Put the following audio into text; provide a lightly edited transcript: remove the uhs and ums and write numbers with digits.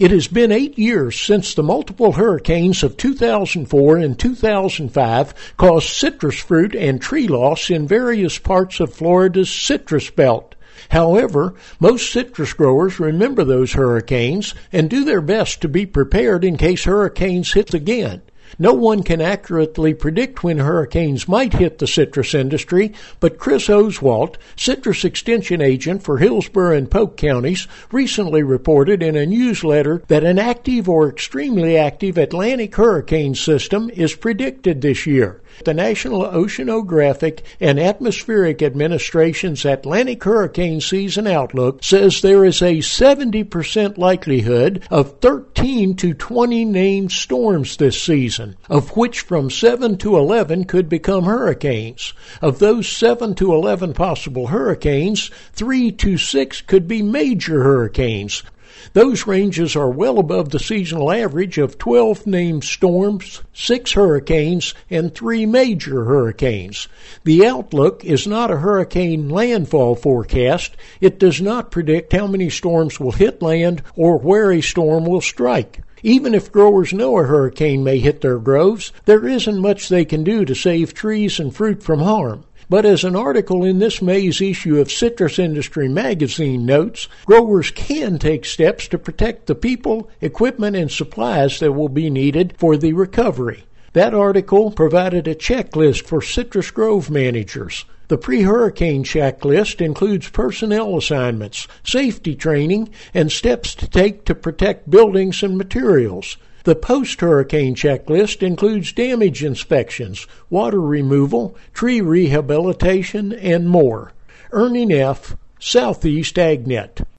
It has been 8 years since the multiple hurricanes of 2004 and 2005 caused citrus fruit and tree loss in various parts of Florida's citrus belt. However, most citrus growers remember those hurricanes and do their best to be prepared in case hurricanes hit again. No one can accurately predict when hurricanes might hit the citrus industry, but Chris Oswalt, citrus extension agent for Hillsborough and Polk counties, recently reported in a newsletter that an active or extremely active Atlantic hurricane system is predicted this year. The National Oceanographic and Atmospheric Administration's Atlantic Hurricane Season Outlook says there is a 70% likelihood of 13 to 20 named storms this season, of which from 7 to 11 could become hurricanes. Of those 7 to 11 possible hurricanes, 3 to 6 could be major hurricanes. Those ranges are well above the seasonal average of 12 named storms, 6 hurricanes, and 3 major hurricanes. The outlook is not a hurricane landfall forecast. It does not predict how many storms will hit land or where a storm will strike. Even if growers know a hurricane may hit their groves, there isn't much they can do to save trees and fruit from harm. But as an article in this May's issue of Citrus Industry Magazine notes, growers can take steps to protect the people, equipment, and supplies that will be needed for the recovery. That article provided a checklist for citrus grove managers. The pre-hurricane checklist includes personnel assignments, safety training, and steps to take to protect buildings and materials. The post-hurricane checklist includes damage inspections, water removal, tree rehabilitation, and more. Ernie Neff, Southeast AgNet.